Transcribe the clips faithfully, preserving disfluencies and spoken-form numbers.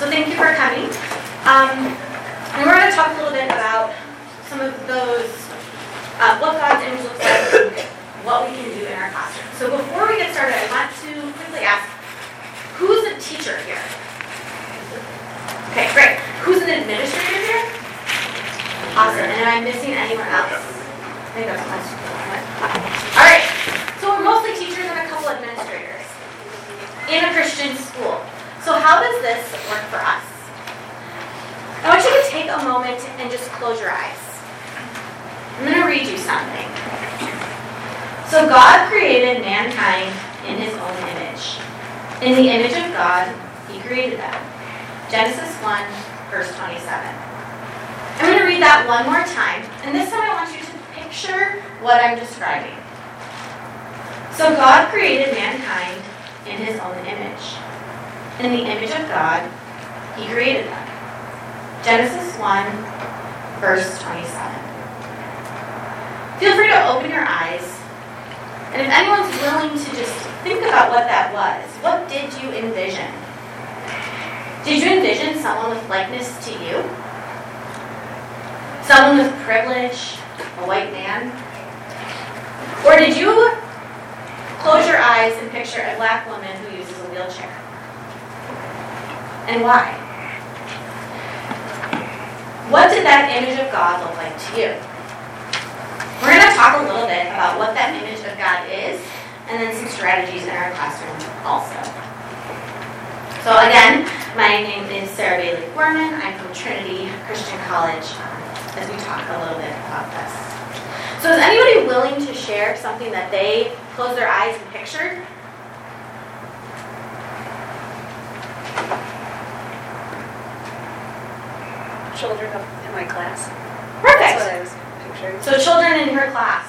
So thank you for coming. Um, and we're going to talk a little bit about some of those, uh, what God's image looks like, and what we can do in our classroom. So before we get started, I want to quickly ask, who's a teacher here? Okay, great. Who's an administrator here? Awesome. And am I missing anyone else? I think that's most people. All right. So we're mostly teachers and a couple administrators in a Christian school. So how does this work for us? I want you to take a moment and just close your eyes. I'm going to read you something. So God created mankind in his own image. In the image of God, he created them. Genesis one, verse twenty-seven. I'm going to read that one more time. And this time I want you to picture what I'm describing. So God created mankind in his own image. In the image of God, he created them. Genesis one, verse twenty-seven. Feel free to open your eyes. And if anyone's willing to just think about what that was, what did you envision? Did you envision someone with likeness to you? Someone with privilege, a white man? Or did you close your eyes and picture a black woman who uses a wheelchair? And why? What did that image of God look like to you? We're going to talk a little bit about what that image of God is, and then some strategies in our classroom also. So again, my name is Sarah Bailey Gorman. I'm from Trinity Christian College, um, as we talk a little bit about this. So is anybody willing to share something that they closed their eyes and pictured? Children in my class. Perfect. That's what I was picturing. So children in her class.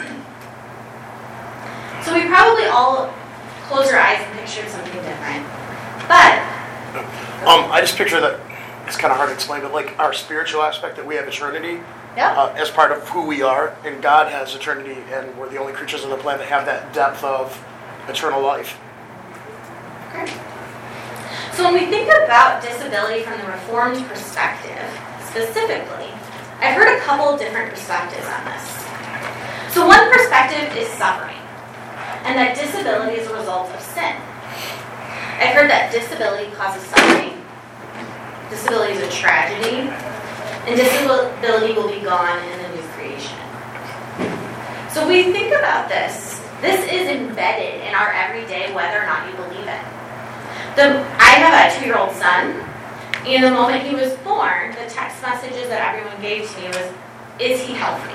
So we probably all closed our eyes and pictured something different. But um, I just picture that it's kind of hard to explain, but like our spiritual aspect, that we have eternity yeah. uh, as part of who we are, and God has eternity, and we're the only creatures on the planet that have that depth of eternal life. Great. So when we think about disability from the Reformed perspective, specifically, I've heard a couple different perspectives on this. So one perspective is suffering, and that disability is a result of sin. I've heard that disability causes suffering, disability is a tragedy, and disability will be gone in the new creation. So we think about this. This is embedded in our everyday, whether or not you believe it. The, I have a two-year-old son, and the moment he was born, the text messages that everyone gave to me was, is he healthy?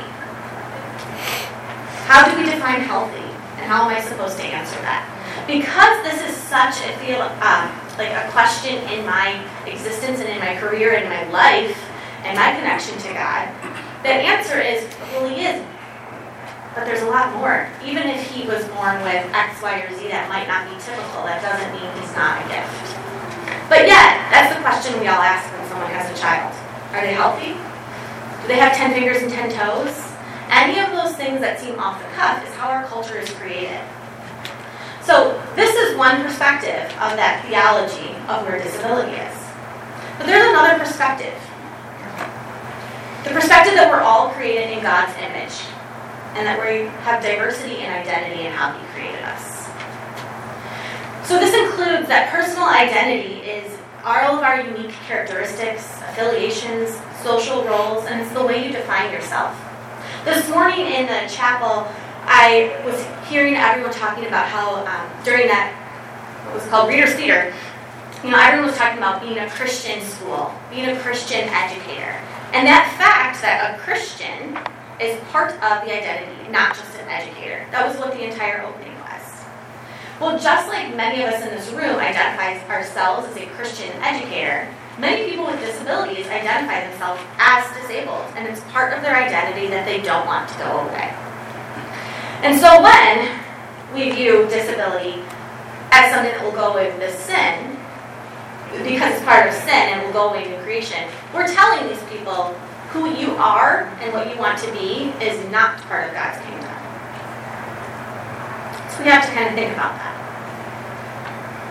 How do we define healthy? And how am I supposed to answer that? Because this is such a feel um, like a question in my existence and in my career and my life and my connection to God, the answer is, well, he is. But there's a lot more. Even if he was born with X, Y, or Z that might not be typical, that doesn't mean he's not a gift. But yet, that's the question we all ask when someone has a child. Are they healthy? Do they have ten fingers and ten toes? Any of those things that seem off the cuff is how our culture is created. So this is one perspective of that theology of where disability is. But there's another perspective. The perspective that we're all created in God's image, and that we have diversity and identity in how he created us. So this includes that personal identity is all of our unique characteristics, affiliations, social roles, and it's the way you define yourself. This morning in the chapel, I was hearing everyone talking about how um, during that, what was called Reader's Theater, you know, everyone was talking about being a Christian school, being a Christian educator. And that fact that a Christian is part of the identity, not just an educator. That was what the entire opening was. Well, just like many of us in this room identify ourselves as a Christian educator, many people with disabilities identify themselves as disabled, and it's part of their identity that they don't want to go away. And so when we view disability as something that will go away with this sin, because it's part of sin and will go away in creation, we're telling these people who you are and what you want to be is not part of God's kingdom. So we have to kind of think about that.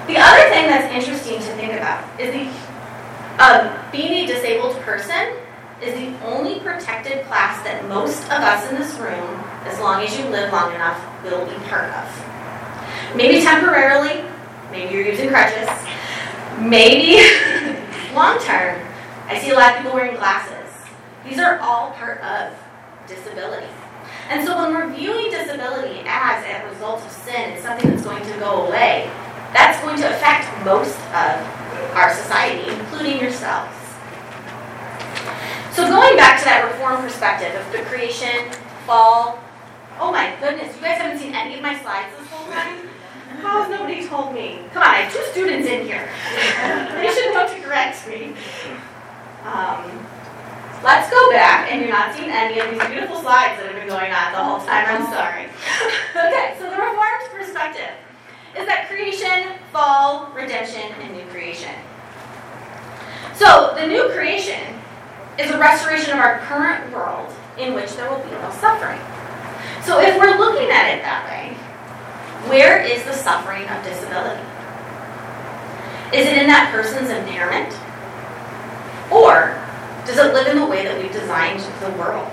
The other thing that's interesting to think about is the um, being a disabled person is the only protected class that most of us in this room, as long as you live long enough, will be part of. Maybe temporarily, maybe you're using crutches, maybe long term. I see a lot of people wearing glasses. These are all part of disability. And so when we're viewing disability as a result of sin, it's something that's going to go away, that's going to affect most of our society, including yourselves. So going back to that reform perspective of the creation, fall, oh my goodness, you guys haven't seen any of my slides this whole time? How has nobody told me? Come on, I have two students in here. They should know to correct me. Um, let's go back, and you're not seeing any of these beautiful slides that have been going on the whole time. I'm sorry. Okay, so the reformed perspective is that creation, fall, redemption, and new creation. So the new creation is a restoration of our current world in which there will be no suffering. So if we're looking at it that way, where is the suffering of disability? Is it in that person's impairment? Or does it live in the way that we've designed the world?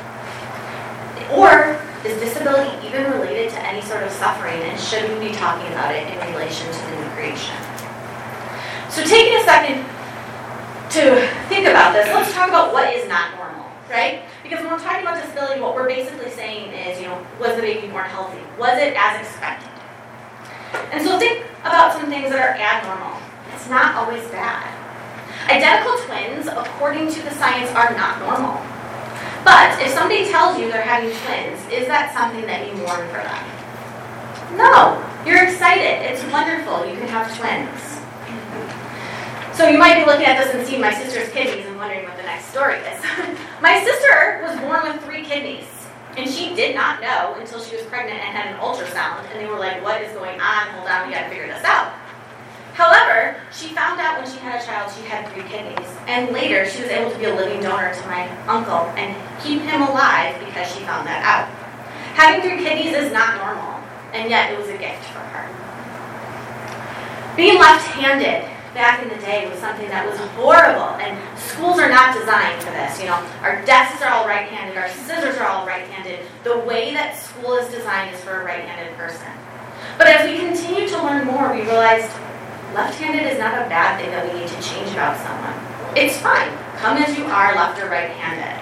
Or is disability even related to any sort of suffering, and should we be talking about it in relation to the new creation? So taking a second to think about this, let's talk about what is not normal, right? Because when we're talking about disability, what we're basically saying is, you know, was the baby born healthy? Was it as expected? And so think about some things that are abnormal. It's not always bad. Identical twins, according to the science, are not normal. But if somebody tells you they're having twins, is that something that you mourn for them? No. You're excited. It's wonderful. You can have twins. So you might be looking at this and seeing my sister's kidneys and wondering what the next story is. My sister was born with three kidneys, and she did not know until she was pregnant and had an ultrasound, and they were like, what is going on? Hold on, we got to figure this out. However, she found out when she had a child she had three kidneys, and later she was able to be a living donor to my uncle and keep him alive because she found that out. Having three kidneys is not normal, and yet it was a gift for her. Being left-handed back in the day was something that was horrible, and schools are not designed for this. You know, our desks are all right-handed, our scissors are all right-handed. The way that school is designed is for a right-handed person. But as we continue to learn more, we realized left-handed is not a bad thing that we need to change about someone. It's fine. Come as you are, left or right-handed.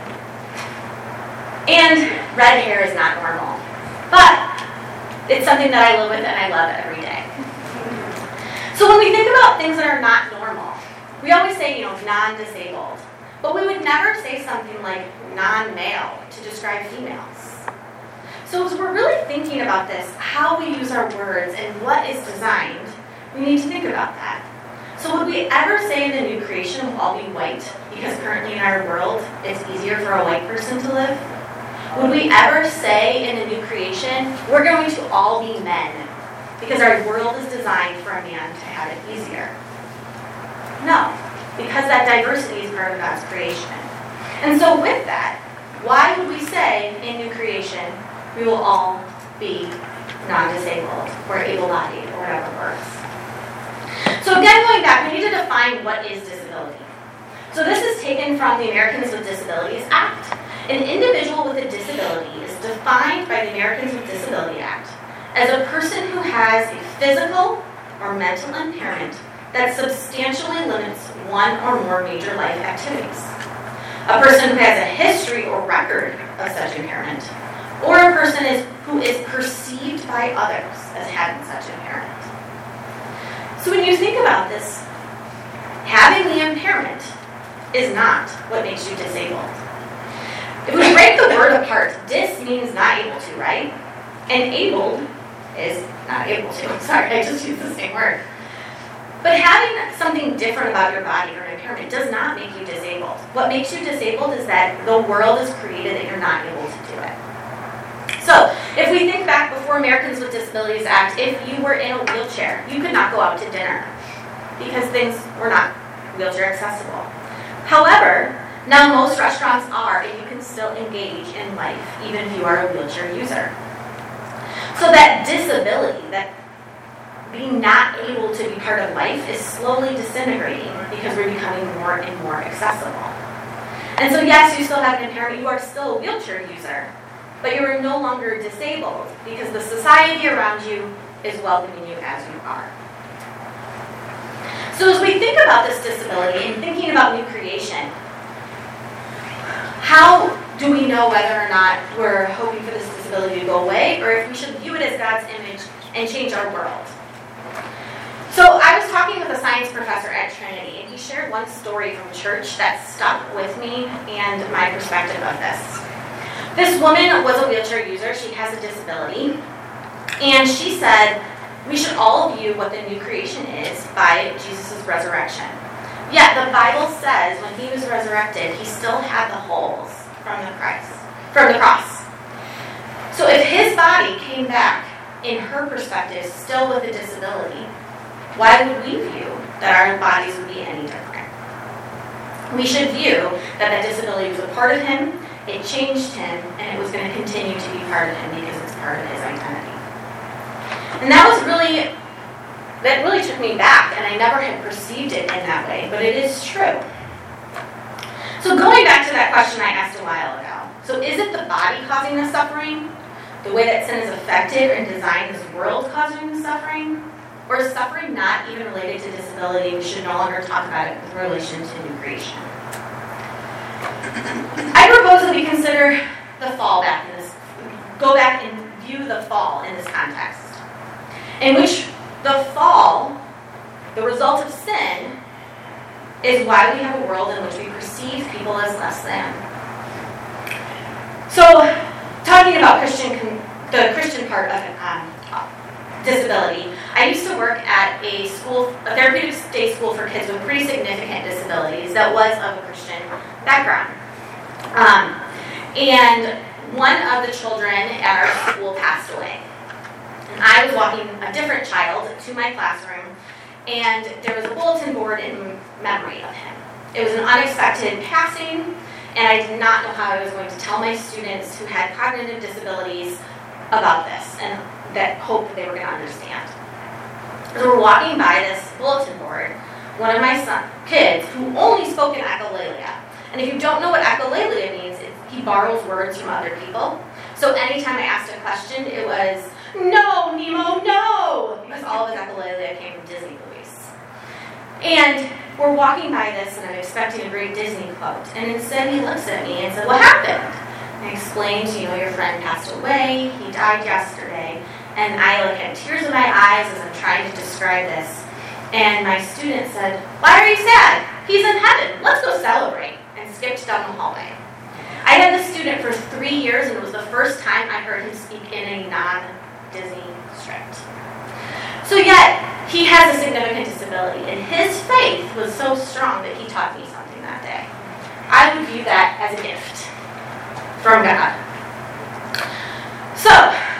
And red hair is not normal. But it's something that I live with and I love every day. So when we think about things that are not normal, we always say, you know, non-disabled. But we would never say something like non-male to describe females. So as we're really thinking about this, how we use our words and what is designed, we need to think about that. So would we ever say in the new creation we'll all be white because currently in our world it's easier for a white person to live? Would we ever say in the new creation we're going to all be men because our world is designed for a man to have it easier? No, because that diversity is part of God's creation. And so with that, why would we say in new creation we will all be non-disabled or able-bodied or whatever works? So again, going back, we need to define what is disability. So this is taken from the Americans with Disabilities Act. An individual with a disability is defined by the Americans with Disability Act as a person who has a physical or mental impairment that substantially limits one or more major life activities. A person who has a history or record of such impairment, or a person is, who is perceived by others as having such impairment. So when you think about this, having the impairment is not what makes you disabled. If we break the word apart, dis means not able to, right? And abled is not able to. I'm sorry, I just used the same word. But having something different about your body or an impairment does not make you disabled. What makes you disabled is that the world is created that you're not able to do it. So, if we think back before Americans with Disabilities Act, if you were in a wheelchair, you could not go out to dinner because things were not wheelchair accessible. However, now most restaurants are, and you can still engage in life even if you are a wheelchair user. So that disability, that being not able to be part of life is slowly disintegrating because we're becoming more and more accessible. And so yes, you still have an impairment, you are still a wheelchair user, but you are no longer disabled because the society around you is welcoming you as you are. So as we think about this disability and thinking about new creation, how do we know whether or not we're hoping for this disability to go away, or if we should view it as God's image and change our world? So I was talking with a science professor at Trinity, and he shared one story from church that stuck with me and my perspective of this. This woman was a wheelchair user. She has a disability, and she said, we should all view what the new creation is by Jesus' resurrection. Yet the Bible says when he was resurrected, he still had the holes from the Christ, from the cross. So if his body came back, in her perspective, still with a disability, why would we view that our bodies would be any different? We should view that that disability was a part of him, it changed him, and it was going to continue to be part of him because it's part of his identity. And that was really, that really took me back, and I never had perceived it in that way, but it is true. So going back to that question I asked a while ago, so is it the body causing the suffering? The way that sin is affected and designed this world causing the suffering? Or is suffering not even related to disability? We should no longer talk about it with relation to new creation. I propose that we consider the fall back in this, go back and view the fall in this context, in which the fall, the result of sin, is why we have a world in which we perceive people as less than. So, talking about Christian, the Christian part of um, disability, I used to work at a school, a therapeutic day school for kids with pretty significant disabilities that was of a Christian background. Um, and one of the children at our school passed away. And I was walking a different child to my classroom, and there was a bulletin board in memory of him. It was an unexpected passing, and I did not know how I was going to tell my students who had cognitive disabilities about this, and that hope that they were going to understand. As we're walking by this bulletin board, one of my son, kids, who only spoke in echolalia, and if you don't know what echolalia means, it, he borrows words from other people. So anytime I asked a question, it was, no, Nemo, no! Because all of his echolalia came from Disney movies. And we're walking by this, and I'm expecting a great Disney quote. And instead, he looks at me and said, what happened? And I explained, you know, your friend passed away. He died yesterday. And I like had tears in my eyes as I'm trying to describe this. And my student said, why are you sad? He's in heaven. Let's go celebrate. And skipped down the hallway. I had this student for three years, and it was the first time I heard him speak in a non-Disney script. So yet, he has a significant disability, and his faith was so strong that he taught me something that day. I would view that as a gift from God. So,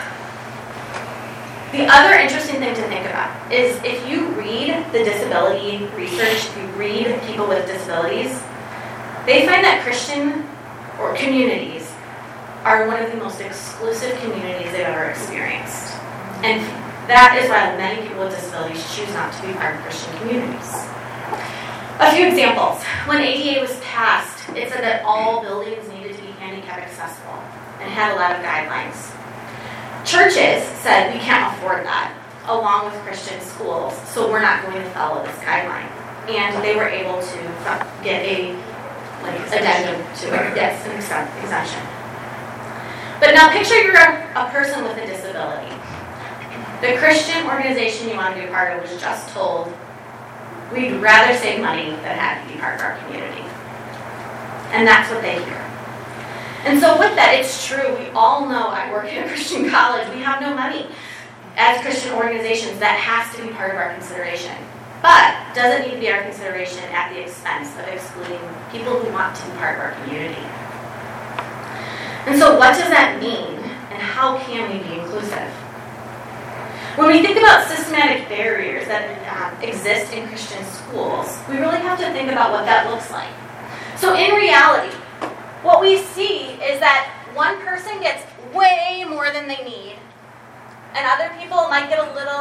the other interesting thing to think about is if you read the disability research, if you read people with disabilities, they find that Christian or communities are one of the most exclusive communities they've ever experienced. And that is why many people with disabilities choose not to be part of Christian communities. A few examples. When A D A was passed, it said that all buildings needed to be handicap accessible and had a lot of guidelines. Churches said we can't afford that, along with Christian schools, so we're not going to follow this guideline. And they were able to get a like addendum to it, yes, an exemption. But now picture you're a, a person with a disability. The Christian organization you want to be a part of was just told, we'd rather save money than have you be part of our community. And that's what they hear. And so with that, it's true, we all know I work at a Christian college, we have no money as Christian organizations. That has to be part of our consideration. But doesn't need to be our consideration at the expense of excluding people who want to be part of our community. And so what does that mean, and how can we be inclusive? When we think about systematic barriers that um, exist in Christian schools, we really have to think about what that looks like. So in reality, what we see is that one person gets way more than they need, and other people might get a little,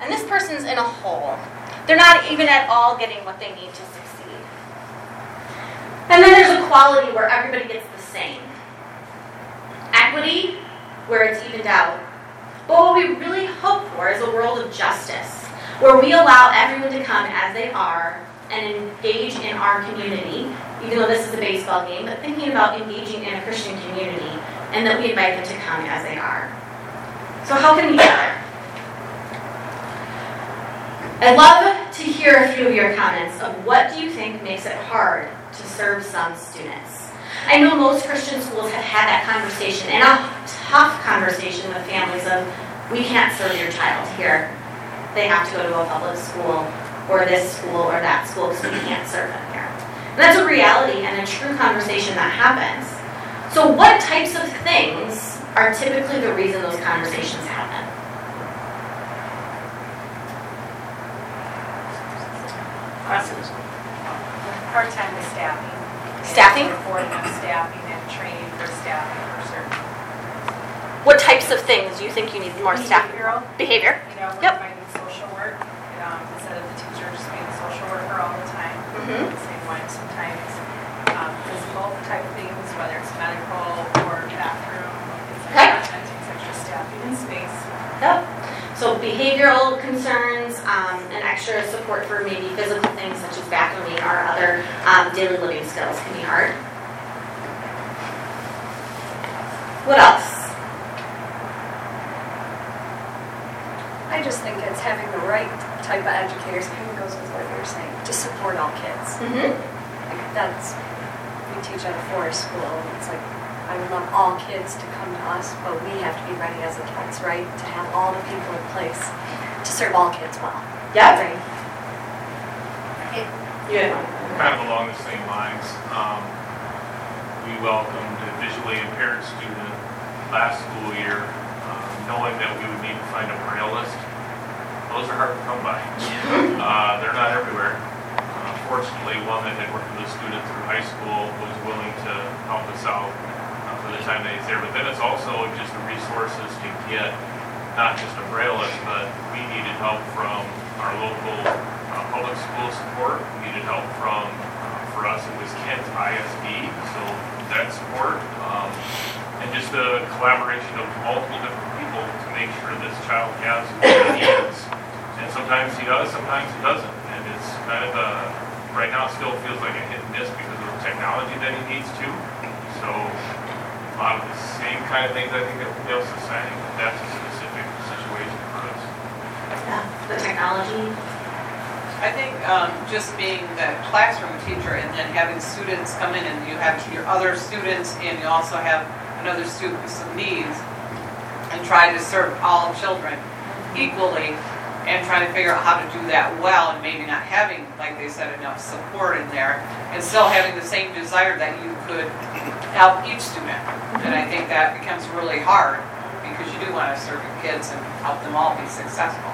and this person's in a hole. They're not even at all getting what they need to succeed. And then there's equality where everybody gets the same. Equity, where it's evened out. But what we really hope for is a world of justice, where we allow everyone to come as they are and engage in our community, even though this is a baseball game, but thinking about engaging in a Christian community, and that we invite them to come as they are. So how can we get there? I'd love to hear a few of your comments of what do you think makes it hard to serve some students. I know most Christian schools have had that conversation, and a tough conversation with families of, we can't serve your child here. They have to go to a public school, or this school, or that school, because we can't serve them here. And that's a reality and a true conversation that happens. So what types of things are typically the reason those conversations happen? Part-time with staffing. Staffing? Reporting on staffing and training for staffing for certain. What types of things do you think you need more staff? Behavioral. Behavior? You know, we're Yep. finding social work, um, instead of the teacher just being a social worker all the time. Mhm. The same way sometimes, um, physical type things, whether it's medical or bathroom, things Okay. like that, that takes extra staffing and space. Yep. So behavioral concerns um, and extra support for maybe physical things such as bathrooming or other um, daily living skills can be hard. What else? I just think it's having the right type of educators, kind of goes with what you're saying, to support all kids. Mm-hmm. Like that's, we teach at a forest school, and it's like, I would love all kids to come to us, but we have to be ready as adults, right? To have all the people in place to serve all kids well. Yeah. Right. Yeah. Kind of along the same lines, um, we welcomed a visually impaired student last school year, um, knowing that we would need to find a braille list. Those are hard to come by. Uh, they're not everywhere. Uh, fortunately, one that had worked with a student through high school was willing to help us out uh, for the time that he's there. But then it's also just the resources to get not just a braille list, but we needed help from our local uh, public school support. We needed help from, uh, for us, it was Kent I S D, so that support. Um, and just a collaboration of multiple different people to make sure this child has what he needs. And sometimes he does, sometimes he doesn't. And it's kind of a, right now it still feels like a hit and miss because of the technology that he needs to. So a lot of the same kind of things I think that Dale's is saying, that's a specific situation for us. Yeah. The technology. I think um, just being the classroom teacher and then having students come in and you have your other students and you also have another student with some needs and try to serve all children equally and trying to figure out how to do that well and maybe not having, like they said, enough support in there and still having the same desire that you could help each student. And I think that becomes really hard because you do want to serve your kids and help them all be successful.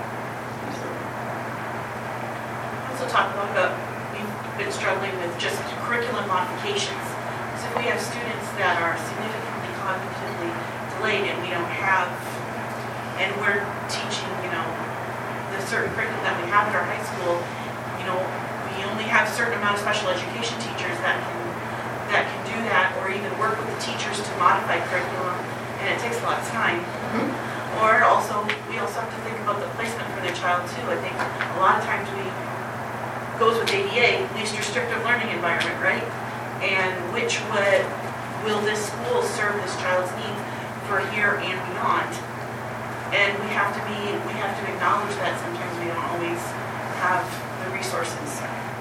Also talk about the, we've been struggling with just curriculum modifications. So if we have students that are significantly cognitively delayed and we don't have, and we're teaching, you know, the certain curriculum that we have at our high school, you know, we only have a certain amount of special education teachers that can that can do that or even work with the teachers to modify curriculum, and it takes a lot of time. Mm-hmm. Or also, we also have to think about the placement for their child too. I think a lot of times we goes with A D A, least restrictive learning environment, right? And which would, will this school serve this child's needs for here and beyond? And we have to be, we have to acknowledge that sometimes we don't always have the resources.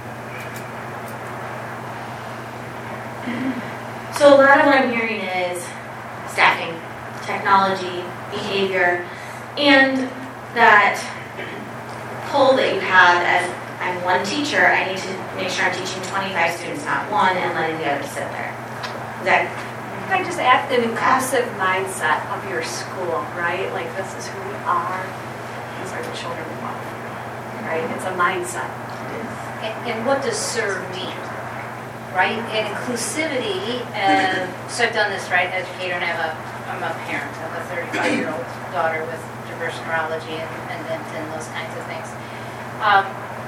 So a lot of what I'm hearing is staffing, technology, behavior, and that pull that you have as I'm one teacher, I need to make sure I'm teaching twenty-five students, not one, and letting the others sit there. Is that Can I just add the inclusive mindset of your school, right? Like this is who we are. These are the children we love, right? It's a mindset. And, and what does serve mean, right? And inclusivity, uh, so I've done this, right, educator, and I have a, I'm a parent, I have a thirty-five-year-old daughter with reverse neurology and, and, and, and those kinds of things. Um,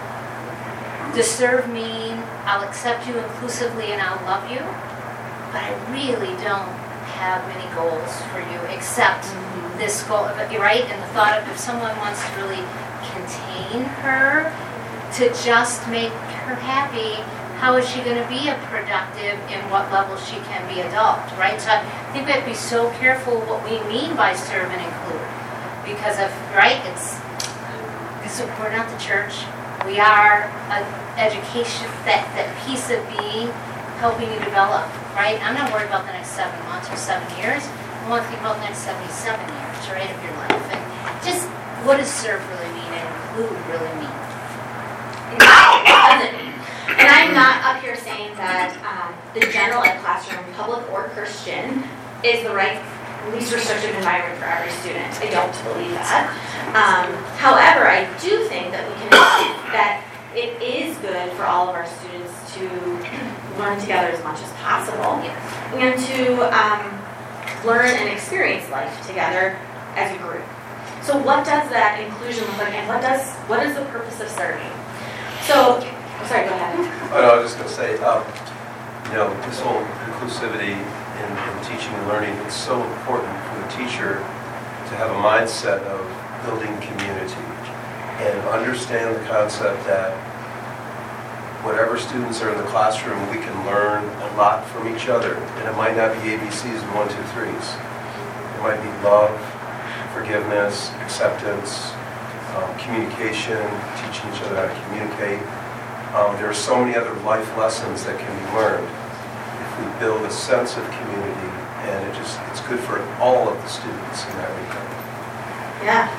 does serve mean I'll accept you inclusively and I'll love you? But I really don't have many goals for you except mm-hmm. this goal, right? And the thought of if someone wants to really contain her to just make her happy, how is she going to be a productive in what level she can be adult, right? So I think we have to be so careful what we mean by serve and include. Because of, right, it's, because we're not the church. We are an education, that, that piece of being helping you develop, right? I'm not worried about the next seven months or seven years. I want to think about the next seventy-seven years, right, of your life. And just, what does serve really mean and include really mean? It doesn't mean. And I'm not up here saying that um, the general ed classroom, public or Christian, is the right, least restrictive environment for every student. I don't believe that. Um, however, I do think that we can that it is good for all of our students to learn together as much as possible, Yes. and to um, learn and experience life together as a group. So, what does that inclusion look like, and what does what is the purpose of serving? So. Sorry, go ahead. Oh, no, I was just going to say, um, you know, this whole inclusivity in, in teaching and learning, it's so important for the teacher to have a mindset of building community and understand the concept that whatever students are in the classroom, we can learn a lot from each other. And it might not be A B Cs and one, two, threes. It might be love, forgiveness, acceptance, um, communication, teaching each other how to communicate. Um, there are so many other life lessons that can be learned if we build a sense of community, and it just it's good for all of the students in that regard. Yeah.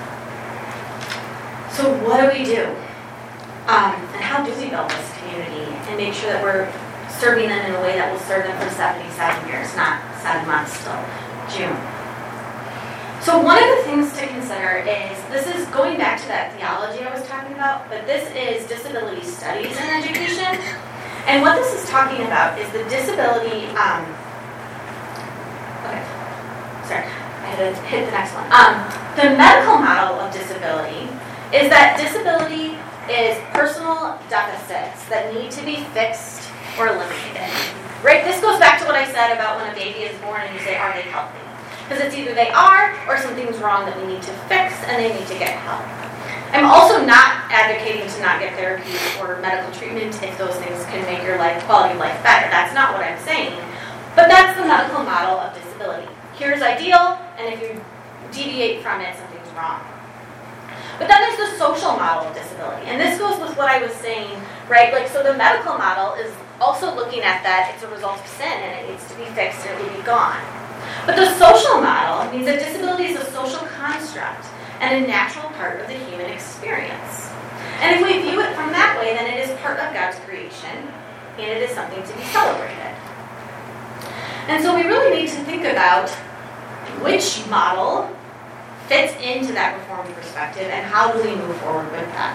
So what do we do? Um, and how do we build this community and make sure that we're serving them in a way that will serve them for seventy-seven years, not seven months till June? So one of the things to consider is, this is going back to that theology I was talking about, but this is disability studies in education. And what this is talking about is the disability, um, okay, sorry, I had to hit the next one. Um, the medical model of disability is that disability is personal deficits that need to be fixed or eliminated. Right? This goes back to what I said about when a baby is born and you say, are they healthy? Because it's either they are or something's wrong that we need to fix and they need to get help. I'm also not advocating to not get therapy or medical treatment if those things can make your life quality of life better. That's not what I'm saying. But that's the medical model of disability. Here's ideal, and if you deviate from it, something's wrong. But then there's the social model of disability. And this goes with what I was saying, right? Like, so the medical model is also looking at that it's a result of sin and it needs to be fixed and it will be gone. But the social model means that disability is a social construct and a natural part of the human experience. And if we view it from that way, then it is part of God's creation, and it is something to be celebrated. And so we really need to think about which model fits into that Reformed perspective, and how do we move forward with that.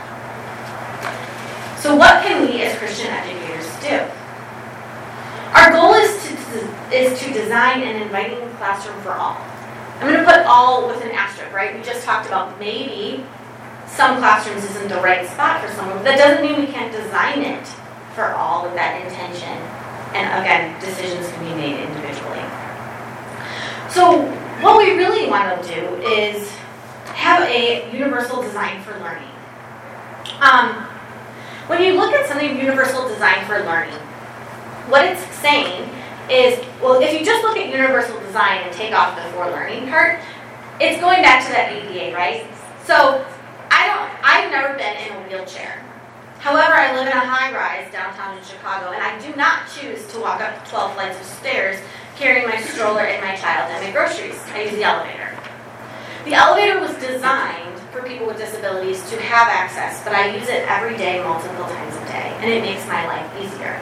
So what can we as Christian educators do? Our goal is to, is to design an inviting classroom for all. I'm going to put all with an asterisk, right? We just talked about maybe some classrooms isn't the right spot for someone. That doesn't mean we can't design it for all with that intention. And again, decisions can be made individually. So what we really want to do is have a universal design for learning. Um, when you look at something universal design for learning, what it's saying is, well, if you just look at universal design and take off the for learning part, it's going back to that A D A, right? So I don't, I've never been in a wheelchair. However, I live in a high-rise downtown in Chicago, and I do not choose to walk up twelve flights of stairs carrying my stroller and my child and my groceries. I use the elevator. The elevator was designed for people with disabilities to have access, but I use it every day, multiple times a day, and it makes my life easier.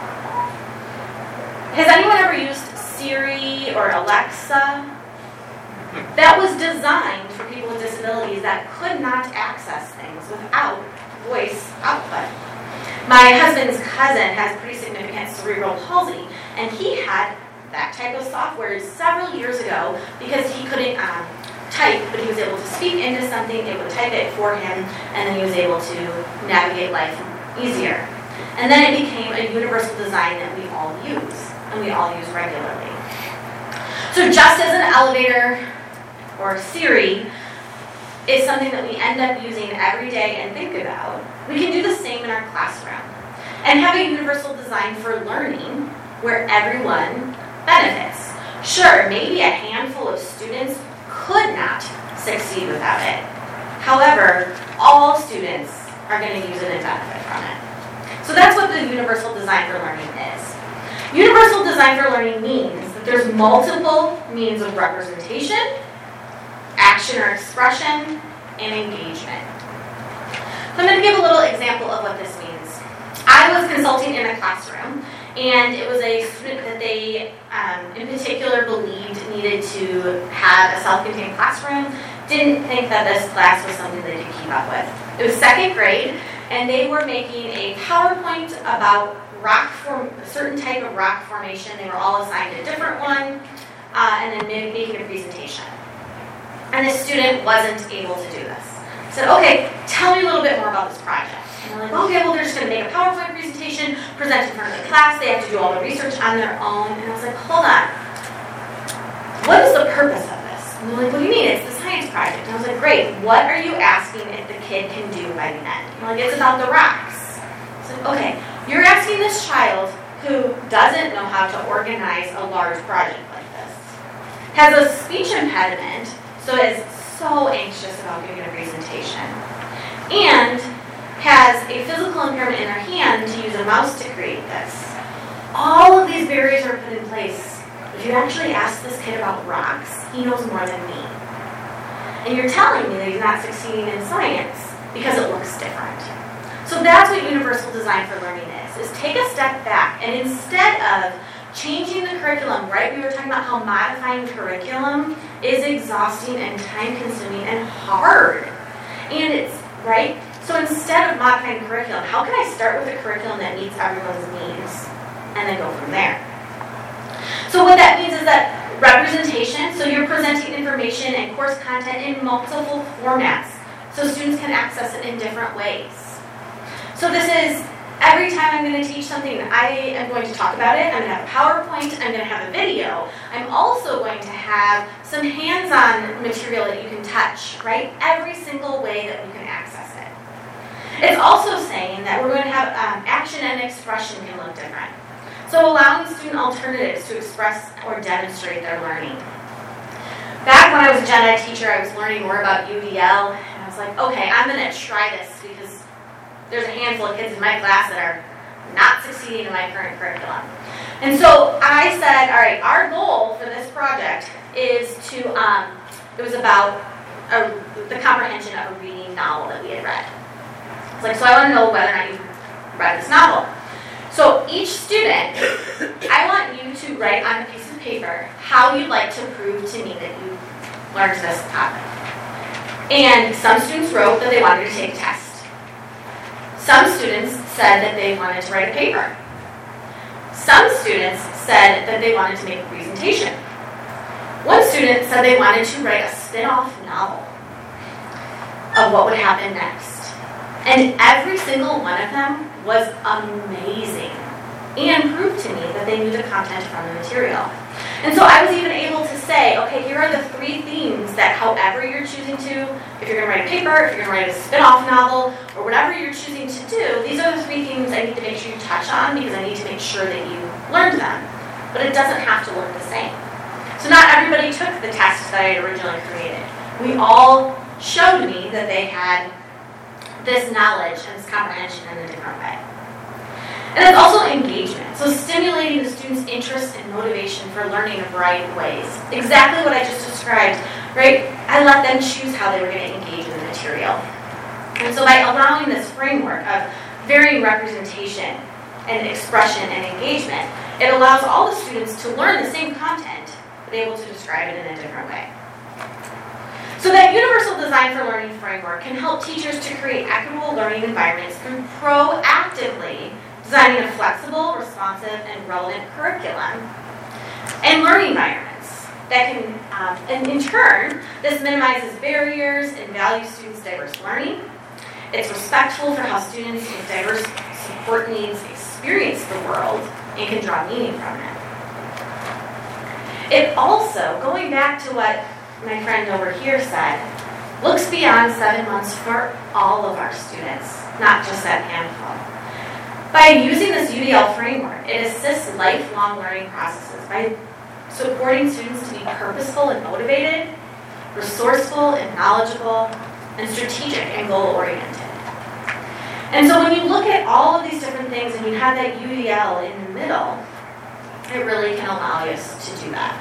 Has anyone ever used Siri or Alexa? That was designed for people with disabilities that could not access things without voice output. My husband's cousin has pretty significant cerebral palsy, and he had that type of software several years ago because he couldn't um, type, but he was able to speak into something, it would type it for him, and then he was able to navigate life easier. And then it became a universal design that we all use, and we all use regularly. So just as an elevator or Siri is something that we end up using every day and think about, we can do the same in our classroom and have a universal design for learning where everyone benefits. Sure, maybe a handful of students could not succeed without it. However, all students are going to use it and benefit from it. So that's what the universal design for learning is. Universal design for learning means that there's multiple means of representation, action or expression, and engagement. So I'm going to give a little example of what this means. I was consulting in a classroom, and it was a student that they, um, in particular, believed needed to have a self-contained classroom. Didn't think that this class was something they could keep up with. It was second grade, and they were making a PowerPoint about rock form, a certain type of rock formation. They were all assigned a different one, uh, and then making a presentation. And the student wasn't able to do this. I said, okay, tell me a little bit more about this project. And they're like, okay, well, they're just going to make a PowerPoint presentation, present in front of the class. They have to do all the research on their own. And I was like, hold on. What is the purpose of this? And they're like, what do you mean? It's the science project. And I was like, great. What are you asking if the kid can do by the end? And they're like, it's about the rocks. I said, okay, you're asking this child who doesn't know how to organize a large project like this, has a speech impediment, so is so anxious about giving a presentation, and has a physical impairment in their hand to use a mouse to create this. All of these barriers are put in place. If you actually ask this kid about rocks, he knows more than me. And you're telling me that he's not succeeding in science because it looks different. So that's what universal design for learning is, is take a step back, and instead of changing the curriculum, right? We were talking about how modifying curriculum is exhausting and time-consuming and hard. And it's, right? So instead of modifying curriculum, how can I start with a curriculum that meets everyone's needs and then go from there? So what that means is that representation, so you're presenting information and course content in multiple formats so students can access it in different ways. So this is every time I'm going to teach something, I am going to talk about it. I'm going to have a PowerPoint. I'm going to have a video. I'm also going to have some hands-on material that you can touch, right? Every single way that you can access it. It's also saying that we're going to have um, action and expression can look different. So allowing student alternatives to express or demonstrate their learning. Back when I was a gen ed teacher, I was learning more about U E L, and I was like, okay, I'm going to try this because there's a handful of kids in my class that are not succeeding in my current curriculum. And so I said, all right, our goal for this project is to, um, it was about a, the comprehension of a reading novel that we had read. It's like, so I want to know whether or not you've read this novel. So each student, I want you to write on a piece of paper how you'd like to prove to me that you learned this topic. And some students wrote that they wanted to take a test. Some students said that they wanted to write a paper. Some students said that they wanted to make a presentation. One student said they wanted to write a spin-off novel of what would happen next. And every single one of them was amazing and proved to me that they knew the content from the material. And so I was even able to say, okay, here are the three themes that however you're choosing to, if you're going to write a paper, if you're going to write a spin-off novel, or whatever you're choosing to do, these are the three themes I need to make sure you touch on because I need to make sure that you learned them. But it doesn't have to look the same. So not everybody took the test that I had originally created. We all showed me that they had this knowledge and this comprehension in a different way. And it's also engagement, so stimulating the students' interest and motivation for learning a variety of ways. Exactly what I just described, right? I let them choose how they were going to engage in the material. And so by allowing this framework of varying representation and expression and engagement, it allows all the students to learn the same content, but able to describe it in a different way. So that universal design for learning framework can help teachers to create equitable learning environments through proactively designing a flexible, responsive, and relevant curriculum and learning environments that can, um, and in turn, this minimizes barriers and values students' diverse learning. It's respectful for how students with diverse support needs experience the world and can draw meaning from it. It also, going back to what my friend over here said, looks beyond seven months for all of our students, not just that handful. By using this U D L framework, it assists lifelong learning processes by supporting students to be purposeful and motivated, resourceful and knowledgeable, and strategic and goal-oriented. And so when you look at all of these different things and you have that U D L in the middle, it really can allow us to do that.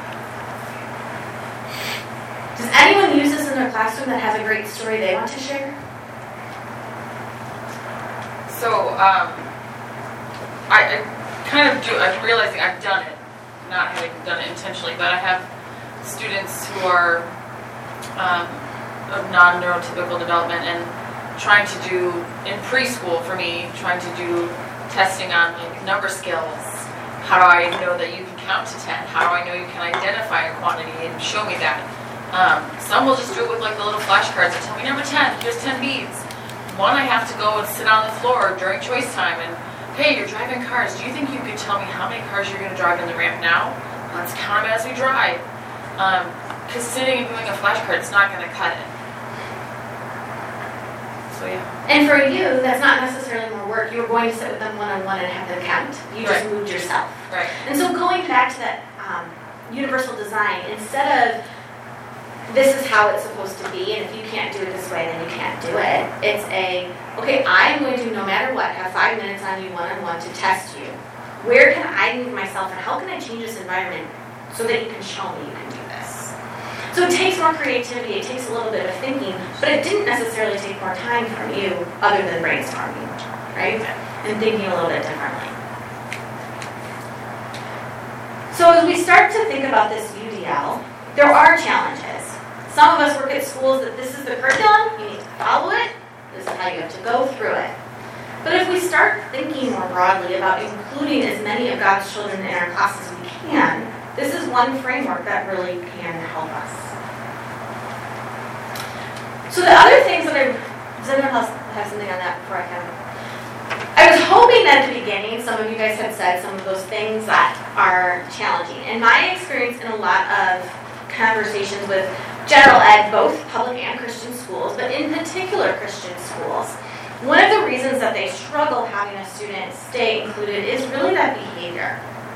Does anyone use this in their classroom that has a great story they want to share? So, um, I, I kind of do, I'm realizing I've done it, not having done it intentionally, but I have students who are um, of non-neurotypical development and trying to do, in preschool for me, trying to do testing on like number skills. How do I know that you can count to ten? How do I know you can identify a quantity and show me that? Um, some will just do it with like the little flashcards that tell me number ten, here's ten beads. One, I have to go and sit on the floor during choice time and, hey, you're driving cars. Do you think you could tell me how many cars you're going to drive in the ramp now? Let's count them as we drive. Because um, sitting and doing a flashcard is not going to cut it. So, yeah. And for you, that's not necessarily more work. You were going to sit with them one-on-one and have them count. You just right. moved yourself. Right. And so going back to that um, universal design, instead of this is how it's supposed to be, and if you can't do it this way, then you can't do it. It's a, okay, I'm going to, no matter what, have five minutes on you one-on-one to test you. Where can I move myself, and how can I change this environment so that you can show me you can do this? So it takes more creativity, it takes a little bit of thinking, but it didn't necessarily take more time from you other than brainstorming, right? And thinking a little bit differently. So as we start to think about this U D L, there are challenges. Some of us work at schools that this is the curriculum, you need to follow it, this is how you have to go through it. But if we start thinking more broadly about including as many of God's children in our class as we can, this is one framework that really can help us. So the other things that I, does anyone else have something on that before I come? I was hoping that at the beginning, some of you guys had said some of those things that are challenging. In my experience in a lot of conversations with general ed, both public and Christian schools, but in particular Christian schools, one of the reasons that they struggle having a student stay included is really that behavior.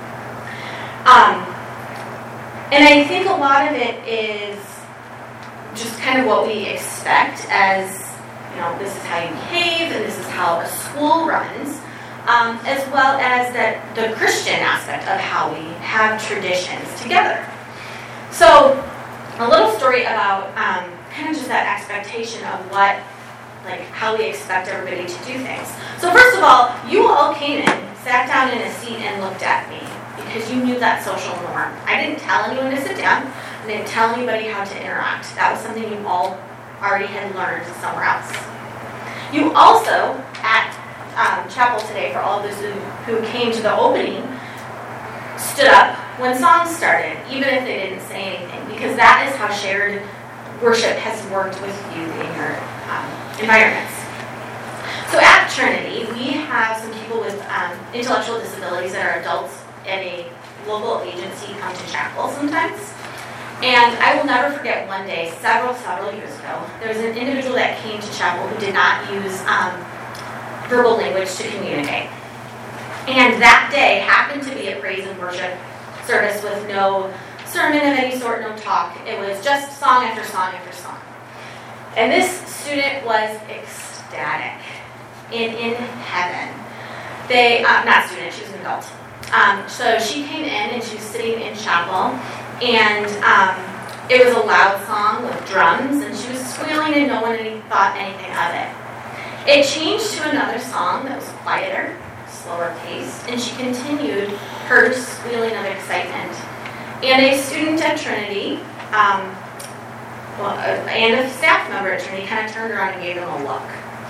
Um, and I think a lot of it is just kind of what we expect as, you know, this is how you behave and this is how a school runs, um, as well as that the Christian aspect of how we have traditions together. So, a little story about um, kind of just that expectation of what, like, how we expect everybody to do things. So first of all, you all came in, sat down in a seat and looked at me because you knew that social norm. I didn't tell anyone to sit down. I didn't tell anybody how to interact. That was something you all already had learned somewhere else. You also, at um, chapel today, for all of those who, who came to the opening, stood up when songs started, even if they didn't say anything, because that is how shared worship has worked with you in your um, environments. So at Trinity, we have some people with um, intellectual disabilities that are adults at a local agency come to chapel sometimes. And I will never forget one day, several, several years ago, there was an individual that came to chapel who did not use um, verbal language to communicate. And that day happened to be a praise and worship service with no sermon of any sort, no talk. It was just song after song after song. And this student was ecstatic and in heaven. They, uh, not student, she was an adult. Um, so she came in and she was sitting in chapel, and um, it was a loud song with drums, and she was squealing and no one any, thought anything of it. It changed to another song that was quieter, slower paced, and she continued her squealing of excitement. And a student at Trinity, um, well, uh, and a staff member at Trinity kind of turned around and gave them a look.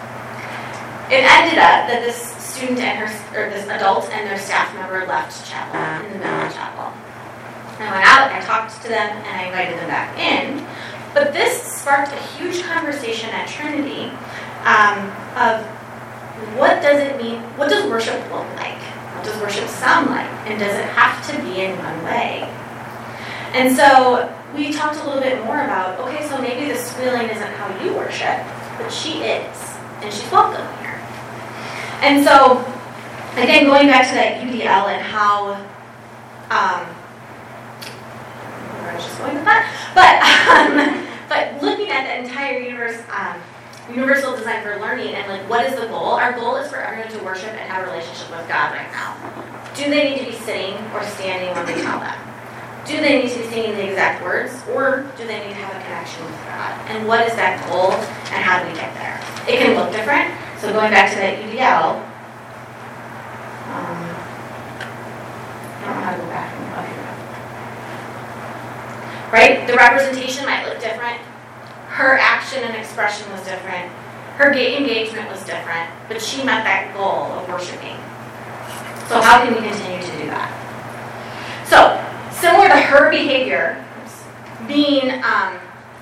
It ended up that this student and her, or this adult and their staff member left chapel in the middle of chapel. I went out, I talked to them, and I invited them back in. But this sparked a huge conversation at Trinity um, of what does it mean, what does worship look like? What does worship sound like? And does it have to be in one way? And so we talked a little bit more about, okay, so maybe the squealing isn't how you worship, but she is, and she's welcome here. And so, again, going back to that U D L and how, um, I was just going with that, but, um, but looking at the entire universe, um, universal design for learning and like what is the goal? Our goal is for everyone to worship and have a relationship with God right now. Do they need to be sitting or standing when we tell them? Do they need to be singing the exact words, or do they need to have a connection with God? And what is that goal, and how do we get there? It can look different. So going back to that U D L, um, I don't know how to go back. Okay. Right? The representation might look different. Her action and expression was different. Her engagement was different, but she met that goal of worshiping. So how can we continue to do that? So, similar to her behavior being um,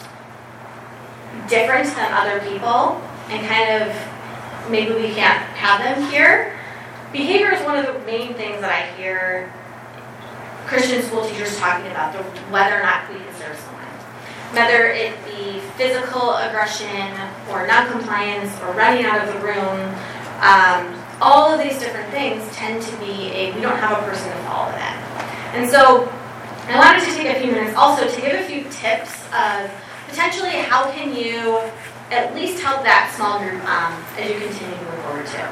different than other people and kind of maybe we can't have them here, behavior is one of the main things that I hear Christian school teachers talking about, the, whether or not we can serve someone. Whether it be physical aggression or non-compliance or running out of the room, um, all of these different things tend to be a, we don't have a person to follow them. And so I wanted to take a few minutes also to give a few tips of potentially how can you at least help that small group um, as you continue to move forward too.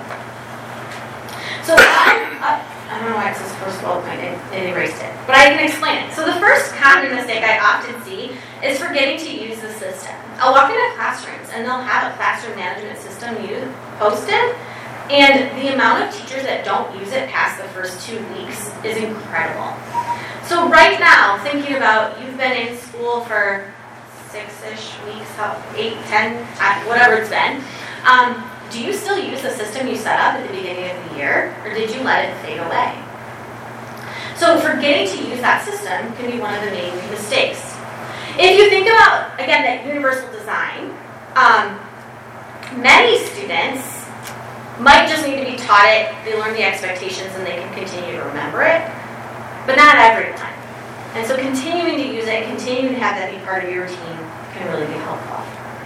So uh, I don't know why it says first bullet point, it, it erased it, but I can explain it. So the first common mistake I often see is forgetting to use the system. I'll walk into classrooms and they'll have a classroom management system used, posted, and the amount of teachers that don't use it past the first two weeks is incredible. So right now, thinking about you've been in school for six-ish weeks, how, eight, ten, whatever it's been, um, do you still use the system you set up at the beginning of the year, or did you let it fade away? So forgetting to use that system can be one of the main mistakes. If you think about, again, that universal design, um, many students might just need to be taught it, they learn the expectations, and they can continue to remember it, but not everyone. And so continuing to use it and continuing to have that be part of your routine can really be helpful.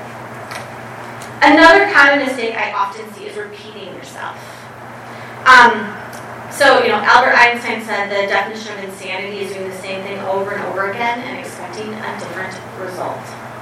Another common mistake I often see is repeating yourself. Um, so, you know, Albert Einstein said the definition of insanity is doing the same thing over and over again and expecting a different result.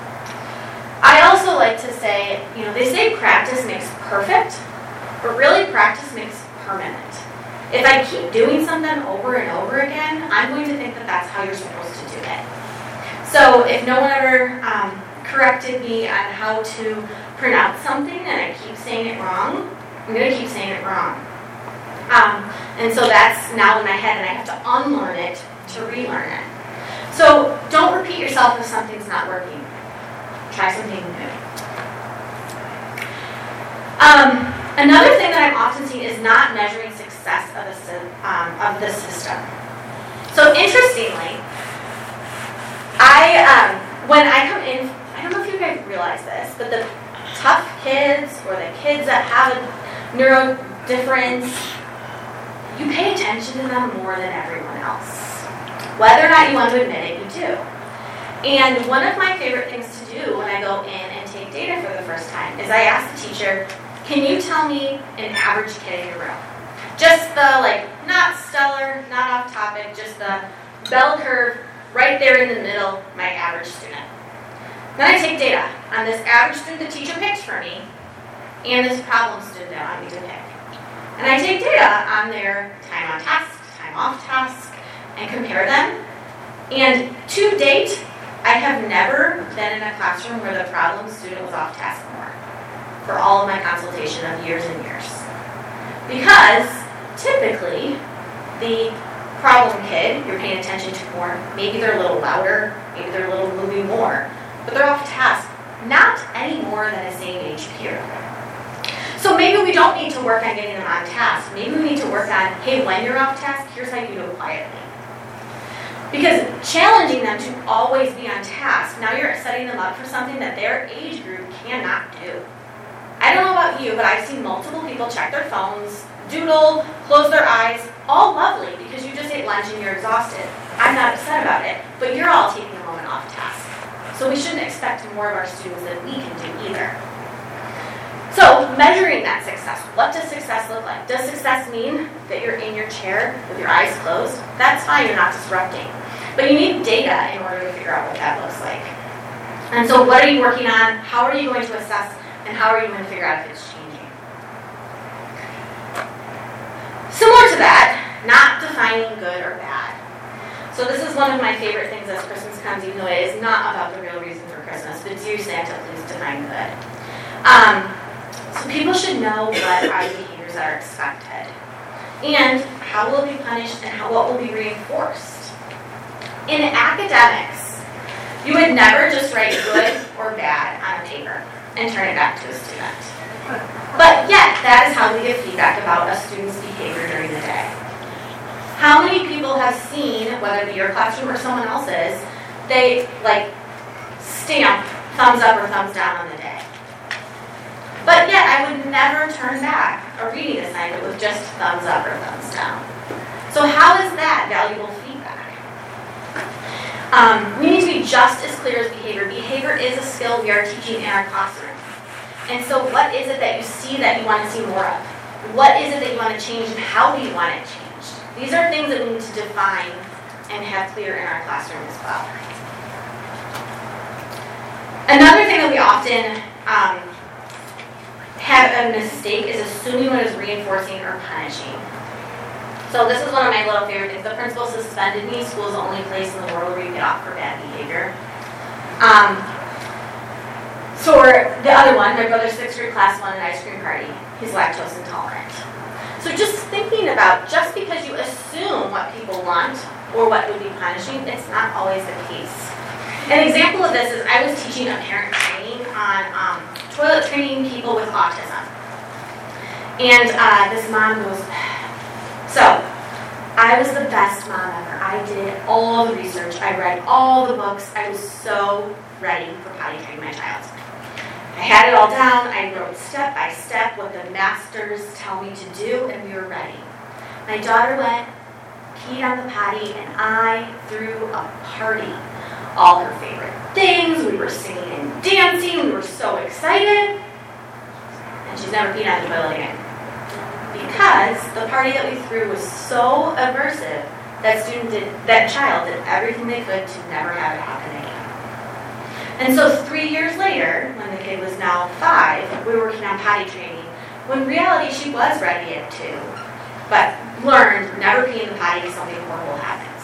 I also like to say, you know, they say practice makes perfect, but really practice makes permanent. If I keep doing something over and over again, I'm going to think that that's how you're supposed to do it. So if no one ever um, corrected me on how to pronounce something and I keep saying it wrong, I'm going to keep saying it wrong. Um, and so that's now in my head, and I have to unlearn it to relearn it. So don't repeat yourself if something's not working. Try something new. Um, another thing that I'm often seeing is not measuring success of the, um, of the system. So interestingly, I um, when I come in, I don't know if you guys realize this, but the tough kids or the kids that have a neuro difference, you pay attention to them more than everyone else. Whether or not you want to admit it, you do. And one of my favorite things to do when I go in and take data for the first time is I ask the teacher, can you tell me an average kid in your room? Just the, like, not stellar, not off topic, just the bell curve right there in the middle, my average student. Then I take data on this average student the teacher picked for me and this problem student that I want me to pick. And I take data on their time on task, time off task, and compare them. And to date, I have never been in a classroom where the problem student was off task more for all of my consultation of years and years. Because typically, the problem kid you're paying attention to more, maybe they're a little louder, maybe they're a little moving more, but they're off task, not any more than a same age peer. So maybe we don't need to work on getting them on task. Maybe we need to work on, hey, when you're off task, here's how you do it quietly. Because challenging them to always be on task, now you're setting them up for something that their age group cannot do. I don't know about you, but I've seen multiple people check their phones, doodle, close their eyes, all lovely because you just ate lunch and you're exhausted. I'm not upset about it, but you're all taking a moment off task. So we shouldn't expect more of our students than we can do either. So measuring that success, what does success look like? Does success mean that you're in your chair with your eyes closed? That's fine, you're not disrupting. But you need data in order to figure out what that looks like. And so what are you working on? How are you going to assess? And how are you going to figure out if it's changing? Similar to that, not defining good or bad. So this is one of my favorite things as Christmas comes, even though it is not about the real reason for Christmas, but do Santa please define good. Um, so people should know what are the behaviors that are expected. And how will it be punished and how, what will be reinforced. In academics, you would never just write good or bad on a paper and turn it back to a student. But yet, that is how we give feedback about a student's behavior during the day. How many people have seen, whether it be your classroom or someone else's, they like stamp thumbs up or thumbs down on the day? But yet, I would never turn back a reading assignment with just thumbs up or thumbs down. So how is that valuable feedback? Um, we need to be just as clear as behavior. Behavior is a skill we are teaching in our classroom. And so what is it that you see that you want to see more of? What is it that you want to change and how do you want it changed? These are things that we need to define and have clear in our classroom as well. Another thing that we often um, have a mistake is assuming what is reinforcing or punishing. So this is one of my little favorite things. The principal suspended me. School is the only place in the world where you get off for bad behavior. Um, so the other one, my brother's sixth grade class won an ice cream party. He's lactose intolerant. So just thinking about, just because you assume what people want or what would be punishing, it's not always the case. An example of this is I was teaching a parent training on um, toilet training people with autism. And uh, this mom goes, so I was the best mom ever. I did all the research. I read all the books. I was so ready for potty training my child. I had it all down. I wrote step by step what the masters tell me to do, and we were ready. My daughter went, peed on the potty, and I threw a party. All her favorite things. We were singing and dancing. We were so excited. And she's never peed on the toilet again. Because the party that we threw was so aversive, that student did, that child did everything they could to never have it happen again. And so three years later, when the kid was now five, we were working on potty training, when in reality she was ready at two, but learned never pee in the potty if something horrible happens.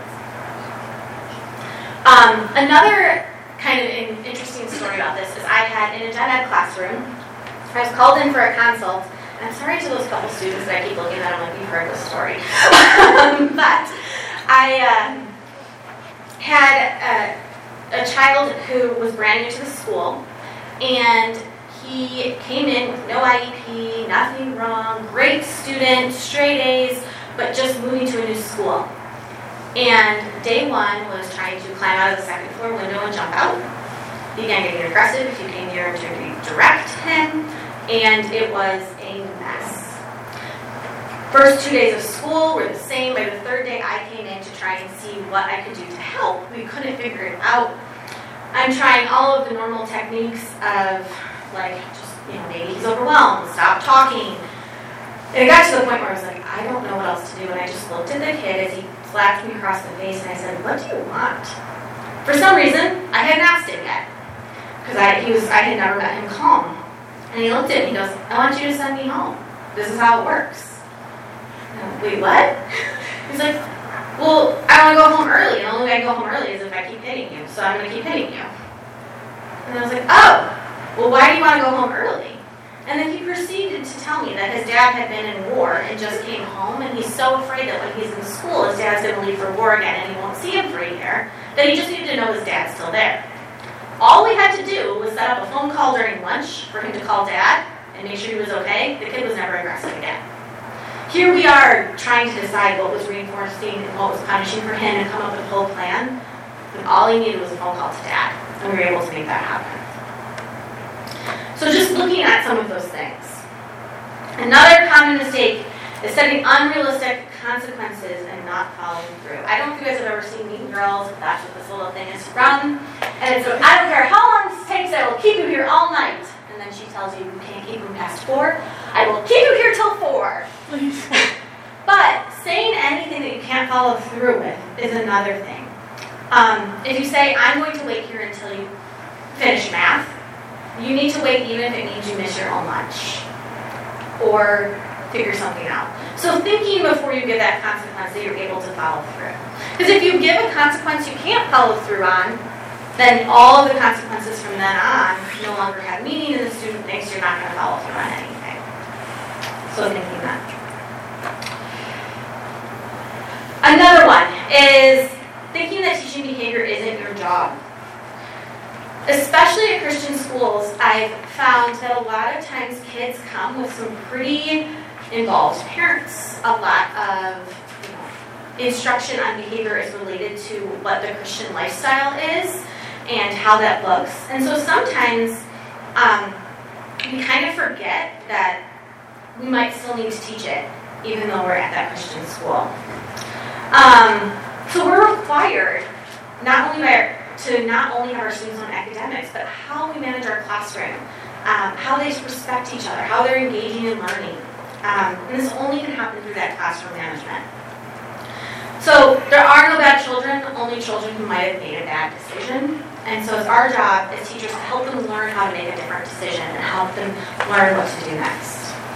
Um, another kind of interesting story about this is I had in a gen ed classroom, I was called in for a consult. I'm sorry to those couple students that I keep looking at them like, you've heard this story. But I uh, had a, a child who was brand new to the school, and he came in with no I E P, nothing wrong, great student, straight A's, but just moving to a new school. And day one was trying to climb out of the second floor window and jump out. Began getting aggressive if you came near him to redirect him, and it was a mess. First two days of school were the same. By the third day, I came in to try and see what I could do to help. We couldn't figure it out. I'm trying all of the normal techniques of, like, just, you know, maybe he's overwhelmed, stop talking. And it got to the point where I was like, I don't know what else to do. And I just looked at the kid as he slapped me across the face, and I said, what do you want? For some reason, I hadn't asked him yet. Because I, he was, I had never met him calm. And he looked at me, he goes, I want you to send me home. This is how it works. And, wait, what? He's like, well, I want to go home early. The only way I go home early is if I keep hitting you. So I'm going to keep hitting you. And I was like, oh, well, why do you want to go home early? And then he proceeded to tell me that his dad had been in war and just came home, and he's so afraid that when he's in school, his dad's going to leave for war again and he won't see him for a year, that he just needed to know his dad's still there. All we had to do was set up a phone call during lunch for him to call dad and make sure he was okay. The kid was never aggressive again. Here we are trying to decide what was reinforcing and what was punishing for him and come up with a whole plan. And all he needed was a phone call to dad, and we were able to make that happen. So just looking at some of those things. Another common mistake is setting unrealistic consequences and not following through. I don't know if you guys have ever seen Mean Girls, but that's what this little thing is from. And it's, I don't care how long this takes, I will keep you here all night. And then she tells you you can't keep them past four. I will keep you here till four. But saying anything that you can't follow through with is another thing. Um, if you say, I'm going to wait here until you finish math, you need to wait even if it means you miss your own lunch or figure something out. So thinking before you give that consequence that you're able to follow through. Because if you give a consequence you can't follow through on, then all of the consequences from then on no longer have meaning, and the student thinks you're not going to follow through on anything. So thinking that. Another one is thinking that teaching behavior isn't your job. Especially at Christian schools, I've found that a lot of times kids come with some pretty involved parents. A lot of you know, instruction on behavior is related to what the Christian lifestyle is and how that looks. And so sometimes um, we kind of forget that we might still need to teach it, even though we're at that Christian school. Um, so we're required not only by our, to not only have our students on academics, but how we manage our classroom, um, how they respect each other, how they're engaging in learning. Um, and this only can happen through that classroom management. So there are no bad children, only children who might have made a bad decision. And so it's our job as teachers to help them learn how to make a different decision and help them learn what to do next.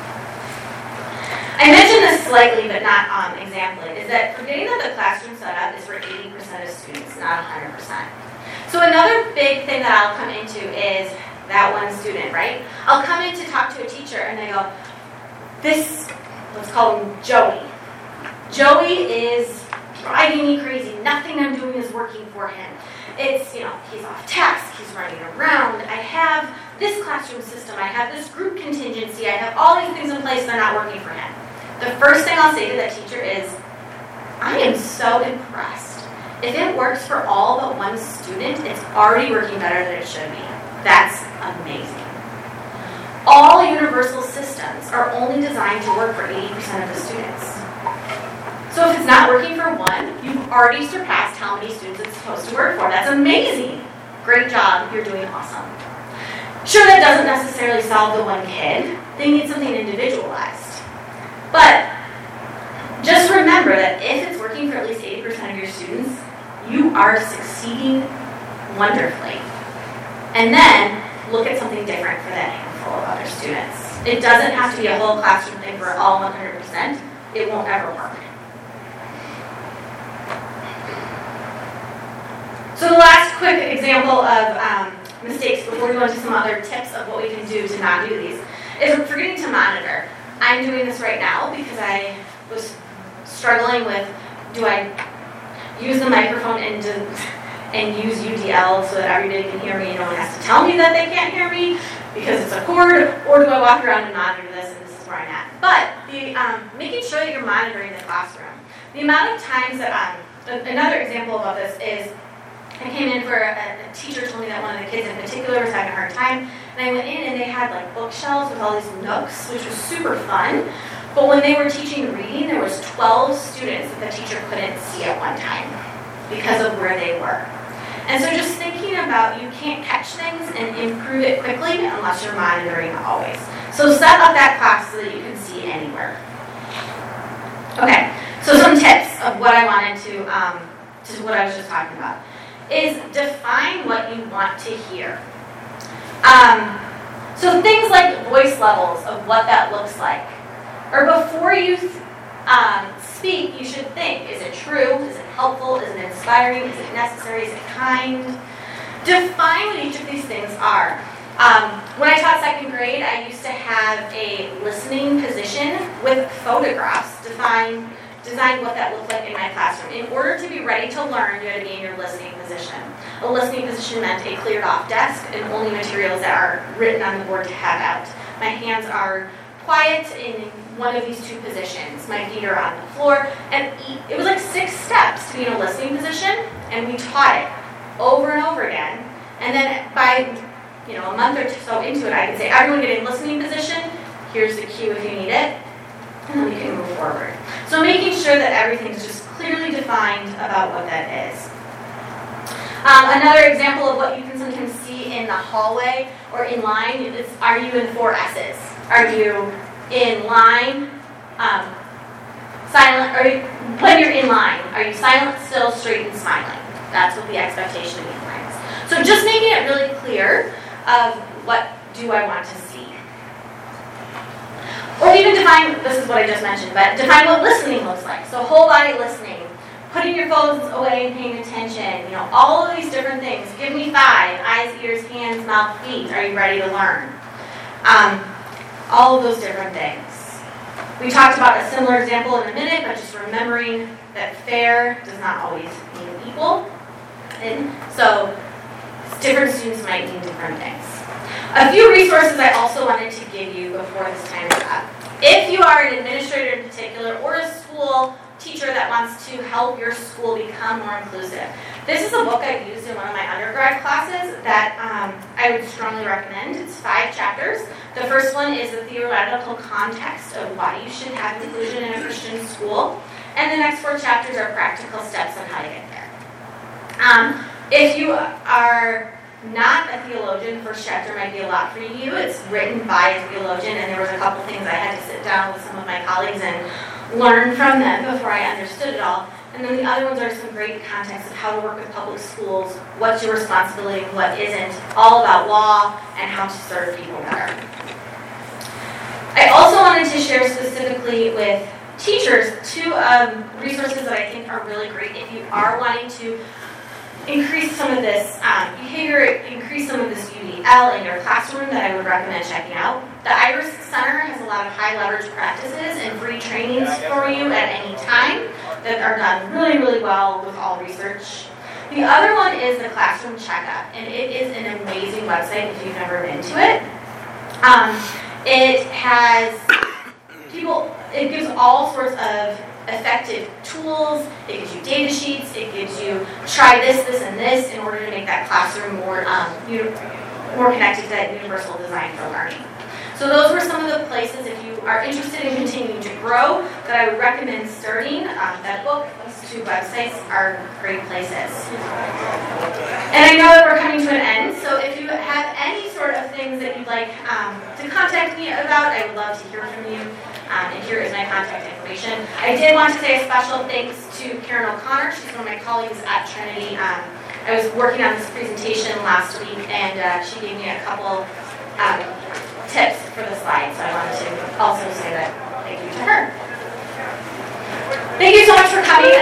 I mentioned this slightly, but not um, examply, is that forgetting that the classroom setup is for eighty percent of students, not one hundred percent. So another big thing that I'll come into is that one student, right? I'll come in to talk to a teacher and they go, this, let's call him Joey. Joey is driving me crazy. Nothing I'm doing is working for him. It's, you know, he's off task, he's running around. I have this classroom system, I have this group contingency, I have all these things in place that are not working for him. The first thing I'll say to that teacher is, I am so impressed. If it works for all but one student, it's already working better than it should be. That's amazing. All universal systems are only designed to work for eighty percent of the students. So if it's not working for one, you've already surpassed how many students it's supposed to work for. That's amazing. Great job. You're doing awesome. Sure, that doesn't necessarily solve the one kid. They need something individualized. But just remember that if it's working for at least eighty percent of your students, you are succeeding wonderfully. And then look at something different for that handful of other students. It doesn't have to be a whole classroom thing for all one hundred percent. It won't ever work. So the last quick example of um, mistakes before we go into some other tips of what we can do to not do these is forgetting to monitor. I'm doing this right now because I was struggling with, do I use the microphone and, do, and use U D L so that everybody can hear me and no one has to tell me that they can't hear me because it's a cord, or do I walk around and monitor this and this is where I'm at? But the, um, making sure that you're monitoring the classroom. The amount of times that, um, another example about this is, I came in for a, a teacher told me that one of the kids in particular was having a hard time, and I went in and they had like bookshelves with all these nooks, which was super fun. But when they were teaching reading, there was twelve students that the teacher couldn't see at one time because of where they were. And so just thinking about you can't catch things and improve it quickly unless you're monitoring always. So set up that class so that you can see anywhere. Okay, so some tips of what I wanted to, um, to what I was just talking about. Is define what you want to hear. Um, so things like voice levels of what that looks like. Or before you um, speak, you should think, is it true? Is it helpful? Is it inspiring? Is it necessary? Is it kind? Define what each of these things are. Um, when I taught second grade, I used to have a listening position with photographs define design what that looked like in my classroom. In order to be ready to learn, you had to be in your listening position. A listening position meant a cleared off desk and only materials that are written on the board to have out. My hands are quiet in one of these two positions. My feet are on the floor, and it was like six steps to be in a listening position, and we taught it over and over again. And then by, you know, a month or so into it, I could say, everyone get in listening position, here's the cue if you need it, and then we can move forward. So making sure that everything's just clearly defined about what that is. Um, another example of what you can sometimes see in the hallway or in line is, are you in four S's? Are you in line, um, silent, or when you're in line, are you silent, still, straight, and smiling? That's what the expectation of these lines. So just making it really clear of what do I want to see. Or even define, this is what I just mentioned, but define what listening looks like. So whole body listening, putting your phones away and paying attention, you know, all of these different things. Give me five, eyes, ears, hands, mouth, feet. Are you ready to learn? Um, all of those different things. We talked about a similar example in a minute, but just remembering that fair does not always mean equal. And so different students might mean different things. A few resources I also wanted to give you before this time is up. If you are an administrator in particular or a school teacher that wants to help your school become more inclusive, this is a book I used in one of my undergrad classes that um, I would strongly recommend. It's five chapters. The first one is the theoretical context of why you should have inclusion in a Christian school. And the next four chapters are practical steps on how to get there. Um, if you are not a theologian, the first chapter might be a lot for you. It's written by a theologian, and there was a couple things I had to sit down with some of my colleagues and learn from them before I understood it all. And then the other ones are some great context of how to work with public schools, what's your responsibility and what isn't, all about law and how to serve people better. I also wanted to share specifically with teachers two um, resources that I think are really great if you are wanting to increase some of this um, behavior, increase some of this U D L in your classroom that I would recommend checking out. The Iris Center has a lot of high leverage practices and free trainings for you at any time that are done really, really well with all research. The other one is the Classroom Checkup, and it is an amazing website if you've never been to it. Um, it has people, it gives all sorts of effective tools. It gives you data sheets. It gives you try this, this, and this in order to make that classroom more um, more connected to that universal design for learning. So those were some of the places, if you are interested in continuing to grow, that I would recommend starting. Um, that book, those two websites are great places. And I know that we're coming to an end, so if you have any sort of things that you'd like um, to contact me about, I would love to hear from you. Um, and here is my contact information. I did want to say a special thanks to Karen O'Connor. She's one of my colleagues at Trinity. Um, I was working on this presentation last week, and uh, she gave me a couple um, tips for the slides, so I wanted to also say that thank you to her. Thank you so much for coming.